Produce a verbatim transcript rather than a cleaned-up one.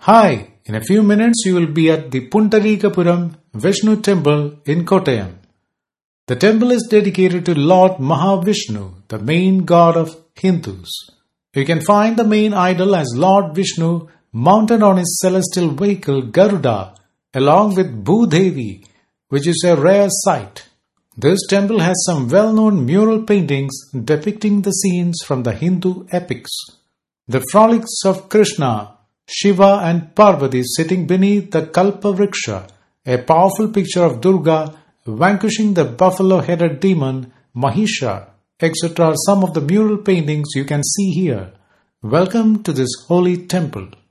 Hi, in a few minutes you will be at the Puntarikapuram Vishnu Temple in Kottayam. The temple is dedicated to Lord Mahavishnu, the main god of Hindus. You can find the main idol as Lord Vishnu mounted on his celestial vehicle Garuda along with Bhudevi, which is a rare sight. This temple has some well-known mural paintings depicting the scenes from the Hindu epics. The frolics of Krishna, Shiva and Parvati sitting beneath the Kalpavriksha, a powerful picture of Durga vanquishing the buffalo-headed demon Mahisha, et cetera are some of the mural paintings you can see here. Welcome to this holy temple.